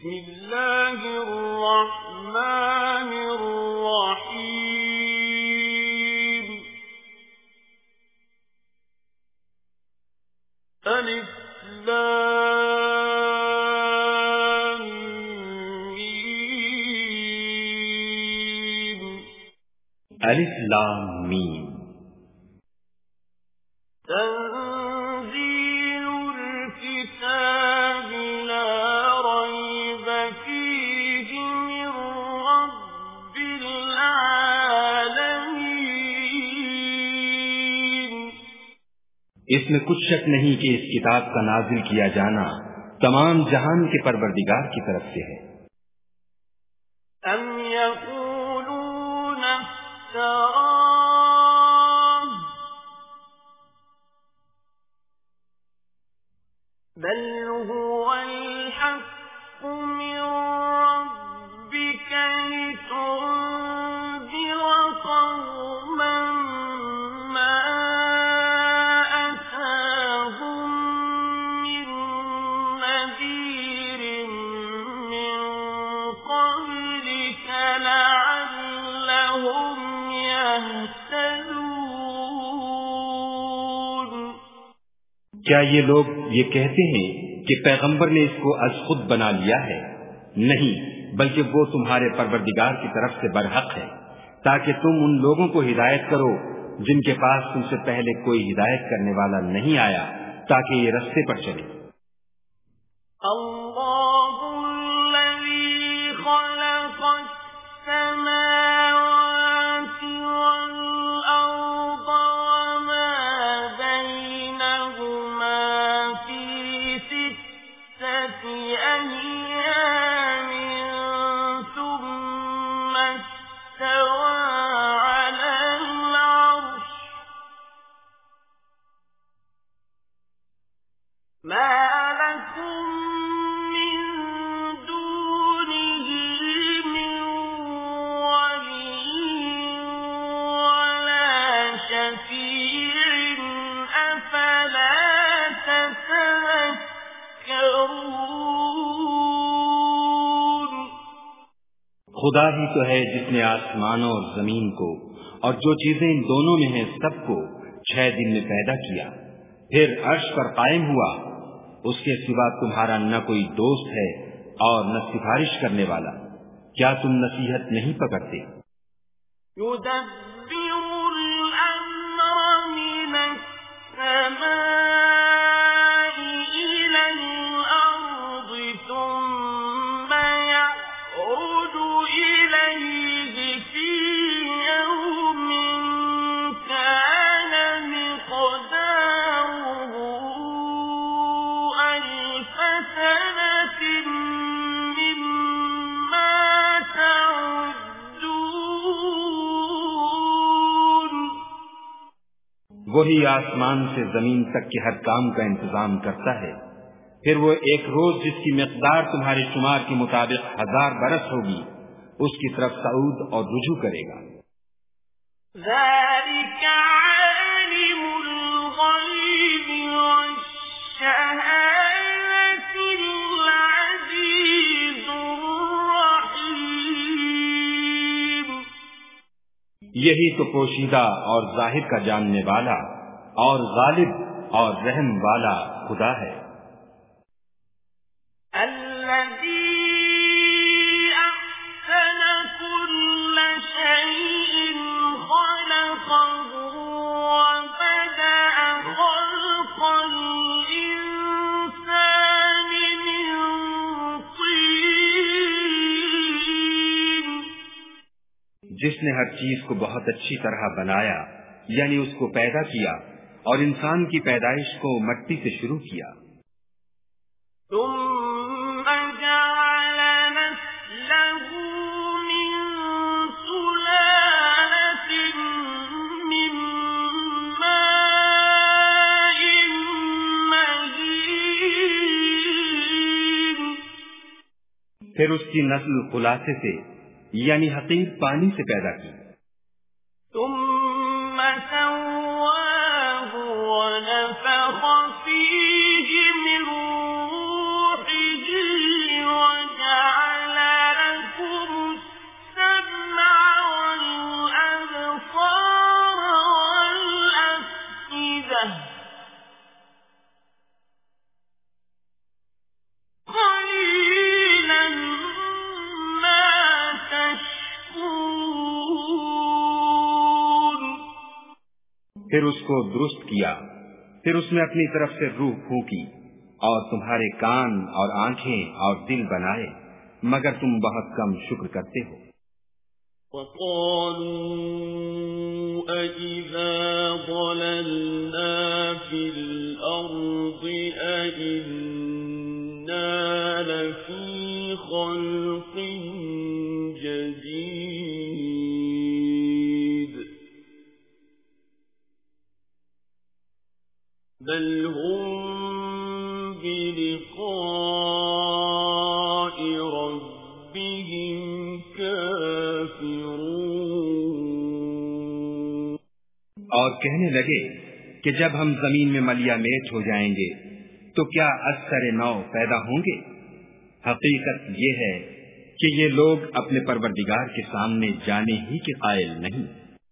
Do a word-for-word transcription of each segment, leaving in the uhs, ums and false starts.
بسم اللہ الرحمن الرحیم الف لام میم الف لام میم تنزیل الکتاب لا ریب فیہ من رب العالمین۔ اس میں کچھ شک نہیں کہ اس کتاب کا نازل کیا جانا تمام جہان کے پروردگار کی طرف سے ہے۔ ام یقولون افترا بل هو الحق من ربك لتنذر قوما ما أتاهم من نذير من قبلك لعلهم يهتدون۔ کیا یہ لوگ یہ کہتے ہیں کہ پیغمبر نے اس کو از خود بنا لیا ہے؟ نہیں، بلکہ وہ تمہارے پروردگار کی طرف سے برحق ہے، تاکہ تم ان لوگوں کو ہدایت کرو جن کے پاس تم سے پہلے کوئی ہدایت کرنے والا نہیں آیا، تاکہ یہ رستے پر چلے۔ اللہ الذی خلق السماوات والأرض وما بينهما في ستة أيام ثم استوى على العرش ما لكم من دونه من ولي ولا شفيع أفلا تتذكرون۔ خدا ہی تو ہے جس نے آسمانوں اور زمین کو اور جو چیزیں ان دونوں میں ہیں سب کو چھ دن میں پیدا کیا، پھر عرش پر قائم ہوا۔ اس کے سوا تمہارا نہ کوئی دوست ہے اور نہ سفارش کرنے والا، کیا تم نصیحت نہیں پکڑتے؟ يدبر الأمر من السماء إلى الأرض ثم يعرج إليه في يوم كان مقداره ألف سنة مما تعدون۔ وہی آسمان سے زمین تک کے ہر کام کا انتظام کرتا ہے، پھر وہ ایک روز جس کی مقدار تمہارے شمار کے مطابق ہزار برس ہوگی اس کی طرف صعود اور رجوع کرے گا۔ ذلك عالم الغيب والشهادة العزيز الرحيم۔ یہی تو پوشیدہ اور ظاہر کا جاننے والا اور غالب اور رحم والا خدا ہے۔ الذي أحسن كل شيء خلقه وبدأ خلق الإنسان من طين۔ جس نے ہر چیز کو بہت اچھی طرح بنایا، یعنی اس کو پیدا کیا اور انسان کی پیدائش کو مٹی سے شروع کیا۔ ثم جعل نسله من سلالة من ماء مهين۔ پھر اس کی نسل خلاصے سے یعنی حقیر پانی سے پیدا کی۔ ثم سواه ونفخ فيه من روحه وجعل پھر اس کو درست کیا، پھر اس میں اپنی طرف سے روح پھونکی اور تمہارے کان اور آنکھیں اور دل بنائے، مگر تم بہت کم شکر کرتے ہو۔ وَقَالُوا أَإِذَا ضَلَلْنَا فِي الْأَرْضِ أَإِنَّا لَفِي خَلْقٍ جَدِيدٍ بَلْ هُمْ بِلِقَاءِ رَبِّهِمْ اور کہنے لگے کہ جب ہم زمین میں ملیا میٹ ہو جائیں گے تو کیا اثر نو پیدا ہوں گے؟ حقیقت یہ ہے کہ یہ لوگ اپنے پروردگار کے سامنے جانے ہی کے قائل نہیں۔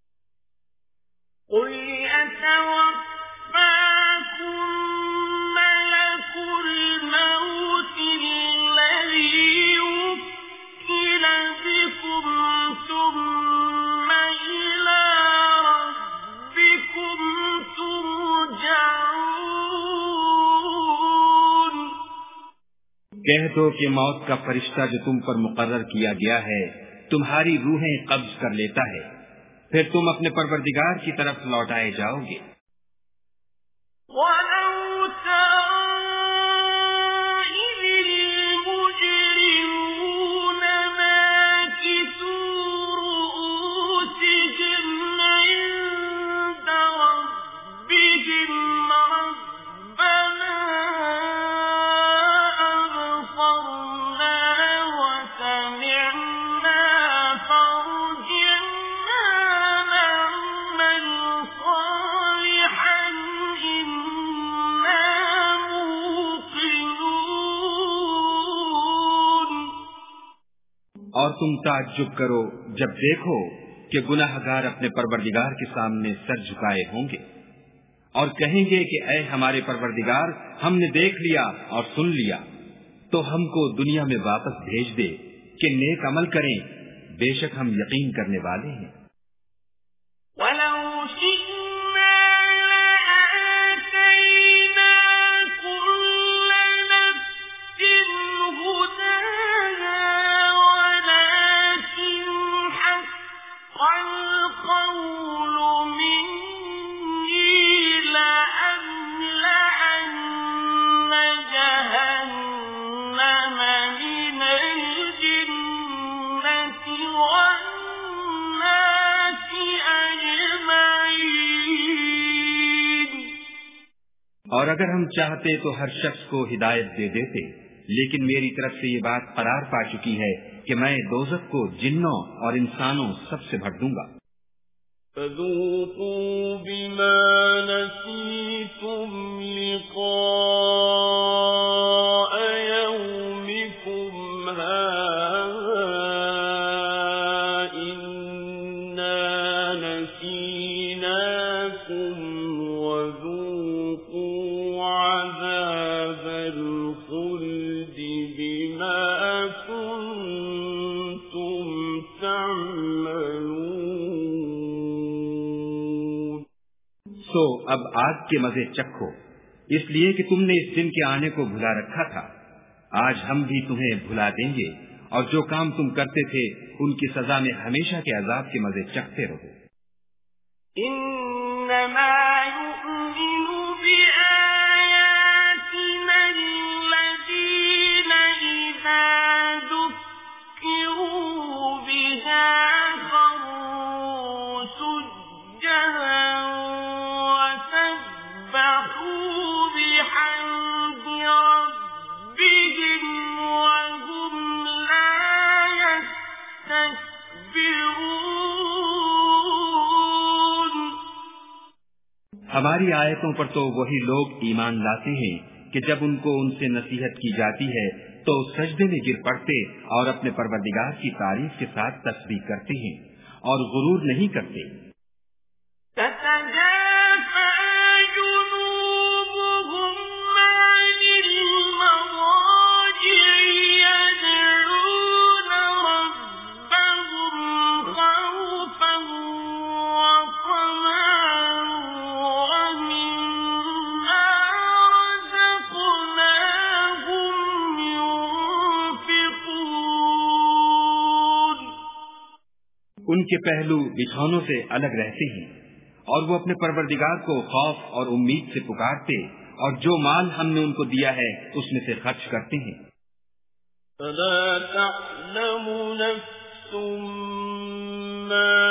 کہہ دو کہ موت کا فرشتہ جو تم پر مقرر کیا گیا ہے تمہاری روحیں قبض کر لیتا ہے، پھر تم اپنے پروردگار کی طرف لوٹائے جاؤ گے۔ اور تم تعجب کرو جب دیکھو کہ گناہ گار اپنے پروردگار کے سامنے سر جھکائے ہوں گے اور کہیں گے کہ اے ہمارے پروردگار، ہم نے دیکھ لیا اور سن لیا، تو ہم کو دنیا میں واپس بھیج دے کہ نیک عمل کریں، بے شک ہم یقین کرنے والے ہیں۔ وَلَوْ اور اگر ہم چاہتے تو ہر شخص کو ہدایت دے دیتے، لیکن میری طرف سے یہ بات قرار پا چکی ہے کہ میں دوزخ کو جنوں اور انسانوں سب سے بھر دوں گا۔ فَذُوقُوا بِمَا نَسِيتُمْ لِقَاءَ يَوْمِكُمْ هَٰذَا إِنَّا نَسِينَاكُمْ وَذُوقُوا عَذَابَ الْخُلْدِ بِمَا كُنتُمْ تَعْمَلُونَ۔ سو اب آگ کے مزے چکھو، اس لیے کہ تم نے اس دن کے آنے کو بھلا رکھا تھا۔ آج ہم بھی تمہیں بھلا دیں گے، اور جو کام تم کرتے تھے ان کی سزا میں ہمیشہ کے عذاب کے مزے چکھتے رہو۔ انما يؤمن بآياتنا الذين إذا ذكروا بها خروا سجدا وسبحوا بحمد ربهم وهم لا يستكبرون۔ ہماری آیتوں پر تو وہی لوگ ایمان لاتے ہیں کہ جب ان کو ان سے نصیحت کی جاتی ہے تو سجدے میں گر پڑتے اور اپنے پروردگار کی تعریف کے ساتھ تسبیح کرتے ہیں اور غرور نہیں کرتے۔ ان کے پہلو بچھونوں سے الگ رہتے ہیں، اور وہ اپنے پروردگار کو خوف اور امید سے پکارتے، اور جو مال ہم نے ان کو دیا ہے اس میں سے خرچ کرتے ہیں۔ فلا تعلم نفس ما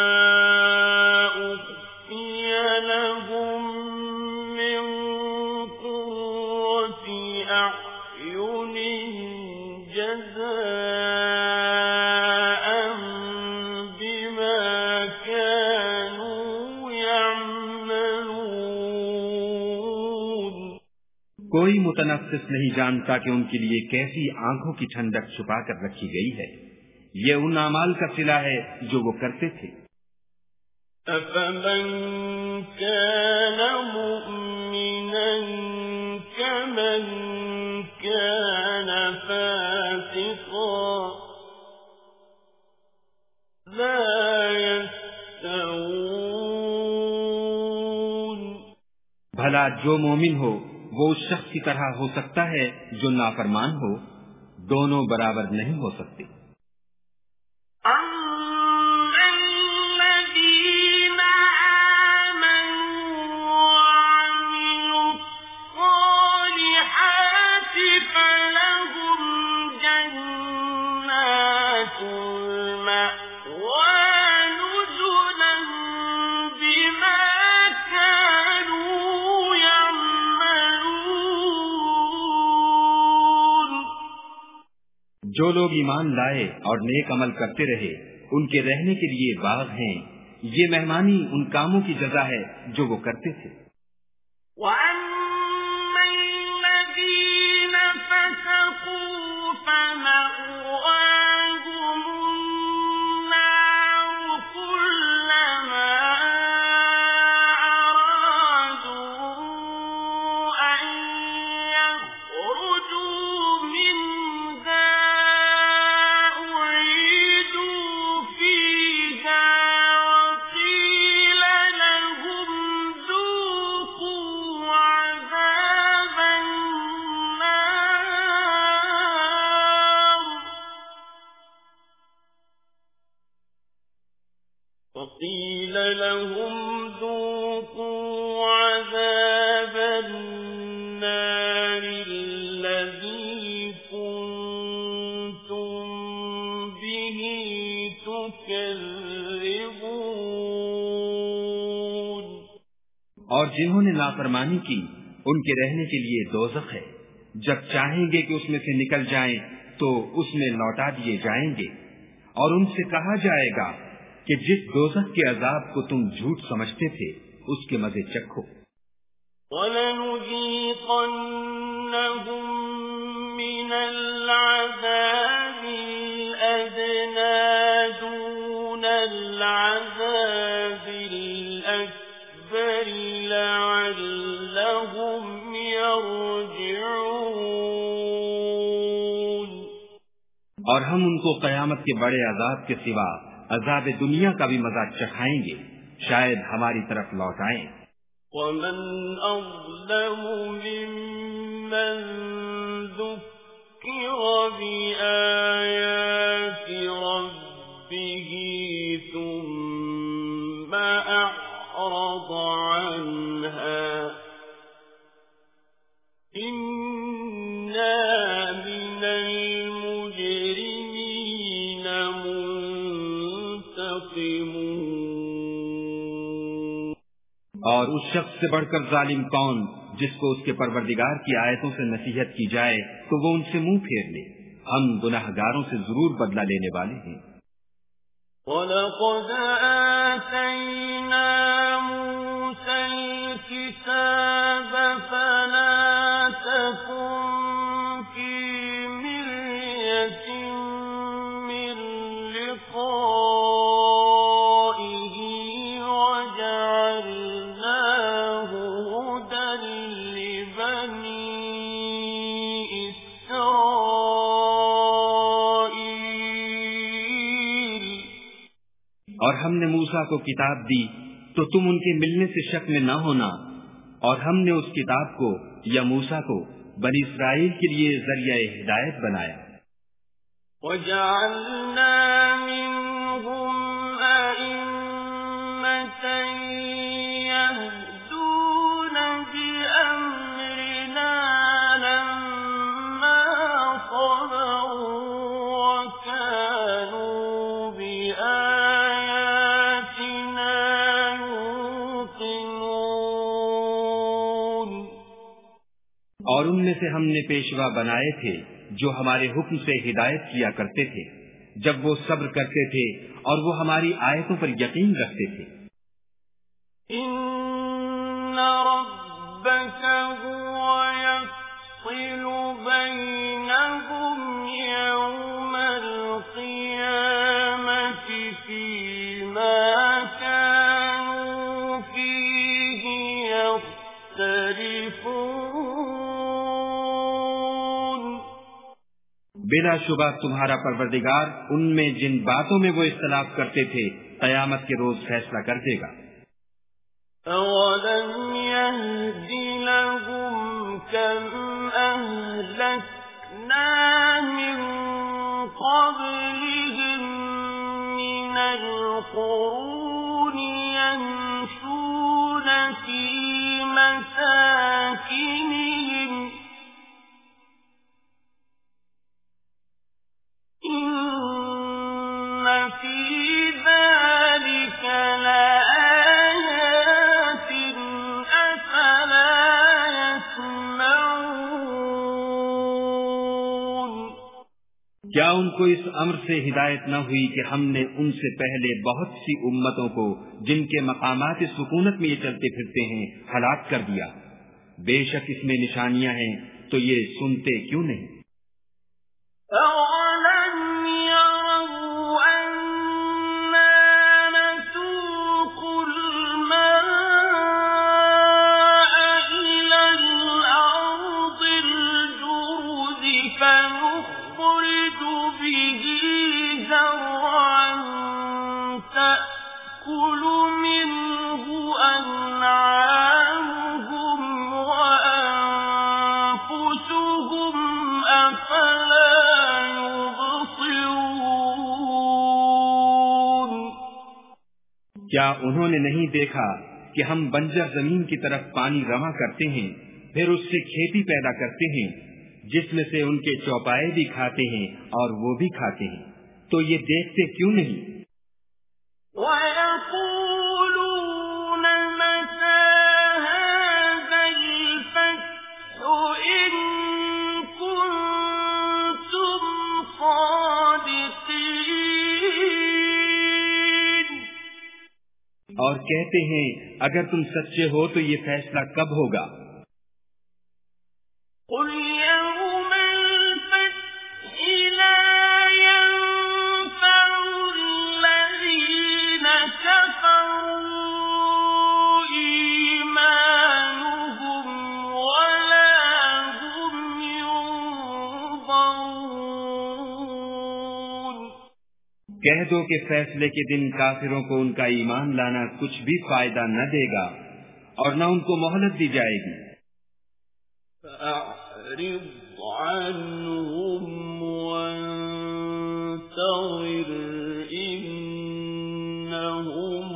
أخفي لهم من قرة أعين جزاء بما كانوا يعملون۔ کوئی متنفس نہیں جانتا کہ ان کے لیے کیسی آنکھوں کی ٹھنڈک چھپا کر رکھی گئی ہے، یہ ان اعمال کا صلہ ہے جو وہ کرتے تھے۔ أَفَمَنْ كَانَ مُؤْمِنًا كَمَنْ كَانَ فَاسِقًا لَا يَسْتَوُونَ۔ بھلا جو مومن ہو وہ اس شخص کی طرح ہو سکتا ہے جو نافرمان ہو، دونوں برابر نہیں ہو سکتے۔ جو لوگ ایمان لائے اور نیک عمل کرتے رہے ان کے رہنے کے لیے باغ ہیں، یہ مہمانی ان کاموں کی جزا ہے جو وہ کرتے تھے۔ وَأَمَّا الَّذِينَ فَسَقُوا فَمَأْوَاهُمُ النَّارُ كُلَّمَا أَرَادُوا أَن يَخْرُجُوا مِنْهَا أُعِيدُوا فِيهَا وَقِيلَ لَهُمْ ذُوقُوا عَذَابَ النَّارِ وَقِيلَ لَهُمْ ذُوقُوا عَذَابَ النَّارِ الَّذِي كُنتُم بِهِ تُكَذِّبُونَ۔ اور جنہوں نے نافرمانی کی ان کے رہنے کے لیے دوزخ ہے، جب چاہیں گے کہ اس میں سے نکل جائیں تو اس میں لوٹا دیے جائیں گے، اور ان سے کہا جائے گا کہ جس دوزخ کے عذاب کو تم جھوٹ سمجھتے تھے اس کے مزے چکھو۔ وَلَنُذِيقَنَّهُم مِّنَ الْعَذَابِ الْأَدْنَىٰ دُونَ الْعَذَابِ الْأَكْبَرِ لَعَلَّهُمْ يَرْجِعُونَ۔ اور ہم ان کو قیامت کے بڑے عذاب کے سوا عذاب دنیا کا بھی مزہ چکھائیں گے، شاید ہماری طرف لوٹ آئیں۔ وَمَنْ أَظْلَمُ مِمَّنْ ذُكِّرَ بِآيَاتِ رَبِّهِ ثُمَّ أَعْرَضَ عَنْهَا إِنَّا مِنَ الْمُجْرِمِينَ مُنْتَقِمُونَ۔ اور اس شخص سے بڑھ کر ظالم کون جس کو اس کے پروردگار کی آیتوں سے نصیحت کی جائے تو وہ ان سے منہ پھیر لے، ہم گناہگاروں سے ضرور بدلہ لینے والے ہیں۔ وَلَقَدْ آتَيْنَا مُوسَى الْكِتَابَ فَلَا تَكُنْ فِي مِرْيَةٍ مِّن لِقَائِهِ وَجَعَلْنَاهُ هُدًى لِّبَنِي إِسْرَائِيلَ۔ اور ہم نے موسیٰ کو کتاب دی تو تم ان کے ملنے سے شک میں نہ ہونا، اور ہم نے اس کتاب کو یا موسیٰ کو بنی اسرائیل کے لیے ذریعہ ہدایت بنایا۔ وَجَعَلْنَا مِنْهُمْ ان میں سے ہم نے پیشوا بنائے تھے جو ہمارے حکم سے ہدایت کیا کرتے تھے جب وہ صبر کرتے تھے اور وہ ہماری آیتوں پر یقین رکھتے تھے۔ ان ربک هو یفصل بینہم یوم القیامة فیما كانوا فیہ یختلفون۔ بلا شبہ تمہارا پروردگار ان میں جن باتوں میں وہ اختلاف کرتے تھے قیامت کے روز فیصلہ کر دے گا۔ أَوَلَمْ يَهْدِ لَهُمْ كَمْ أَهْلَكْنَا مِنْ قَبْلِهِمْ مِنَ الْقُرُونِ يَمْشُونَ فِي مَسَاكِنِهِمْ إِنَّ فِي ذَلِكَ لَآيَاتٍ أَفَلَا يَسْمَعُونَ۔ کیا ان کو اس امر سے ہدایت نہ ہوئی کہ ہم نے ان سے پہلے بہت سی امتوں کو جن کے مقامات سکونت میں یہ چلتے پھرتے ہیں ہلاک کر دیا؟ بے شک اس میں نشانیاں ہیں تو یہ سنتے کیوں نہیں؟ أَوَلَمْ يَرَوْا أَنَّا نَسُوقُ الْمَاءَ إِلَى الْأَرْضِ الْجُرُزِ فَنُخْرِجُ بِهِ زَرْعًا تَأْكُلُ مِنْهُ أَنْعَامُهُمْ وَأَنفُسُهُمْ أَفَلَا يُبْصِرُونَ۔ کیا انہوں نے نہیں دیکھا کہ ہم بنجر زمین کی طرف پانی رواں کرتے ہیں پھر اس سے کھیتی پیدا کرتے ہیں جس میں سے ان کے چوپائے بھی کھاتے ہیں اور وہ بھی کھاتے ہیں، تو یہ دیکھتے کیوں نہیں؟ وَيَقُولُونَ مَتَى هَذَا الْفَتْحُ إِن كُنتُمْ صَادِقِينَ۔ اور کہتے ہیں اگر تم سچے ہو تو یہ فیصلہ کب ہوگا؟ قُلْ يَوْمَ الْفَتْحِ لَا يَنفَعُ الَّذِينَ كَفَرُوا إِيمَانُهُمْ وَلَا هُمْ يُنظَرُونَ۔ کہہ دو کہ فیصلے کے دن کافروں کو ان کا ایمان لانا کچھ بھی فائدہ نہ دے گا اور نہ ان کو مہلت دی جائے گی۔ فَأَعْرِضْ عَنْهُمْ وَانتَظِرْ إِنَّهُمْ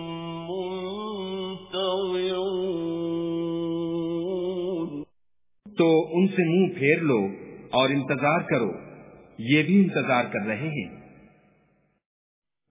مُنتَظِرُونَ۔ تو ان سے منہ پھیر لو اور انتظار کرو، یہ بھی انتظار کر رہے ہیں۔